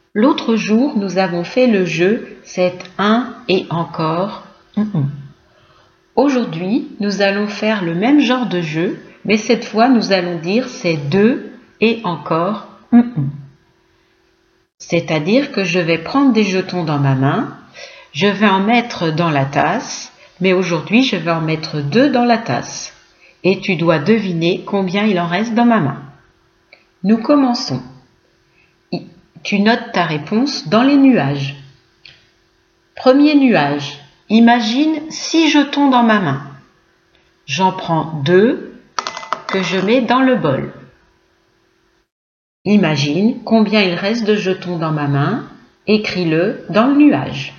L'autre jour, nous avons fait le jeu « C'est un et encore ». Aujourd'hui, nous allons faire le même genre de jeu, mais cette fois, nous allons dire « C'est deux et encore ». C'est-à-dire que je vais prendre des jetons dans ma main, je vais en mettre dans la tasse, mais aujourd'hui, je vais en mettre 2 dans la tasse. Et tu dois deviner combien il en reste dans ma main. Nous commençons. Tu notes ta réponse dans les nuages. Premier nuage. Imagine 6 jetons dans ma main. J'en prends 2 que je mets dans le bol. Imagine combien il reste de jetons dans ma main. Écris-le dans le nuage.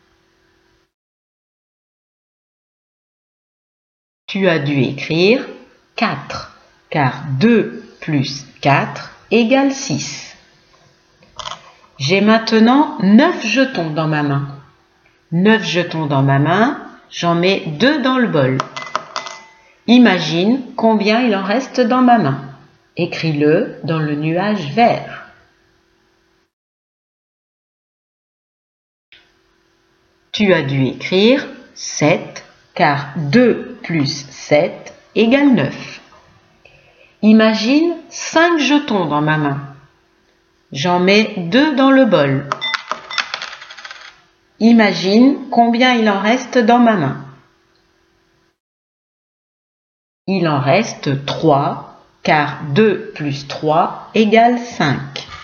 Tu as dû écrire 4, car 2 plus 4 égale 6. J'ai maintenant 9 jetons dans ma main. 9 jetons dans ma main, j'en mets 2 dans le bol. Imagine combien il en reste dans ma main. Écris-le dans le nuage vert. Tu as dû écrire 7, car 2 plus 7 égale 9. Imagine 5 jetons dans ma main. J'en mets 2 dans le bol. Imagine combien il en reste dans ma main. Il en reste 3, car 2 plus 3 égale 5.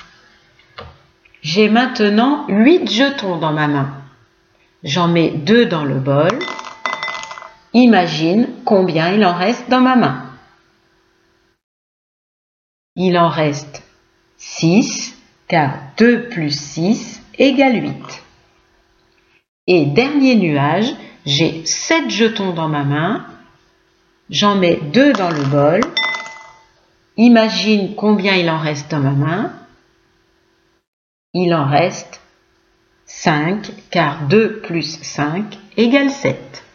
J'ai maintenant 8 jetons dans ma main. J'en mets 2 dans le bol. Imagine combien il en reste dans ma main. Il en reste 6, car 2 plus 6 égale 8. Et dernier nuage, j'ai 7 jetons dans ma main. J'en mets 2 dans le bol. Imagine combien il en reste dans ma main. Il en reste 5, car 2 plus 5 égale 7.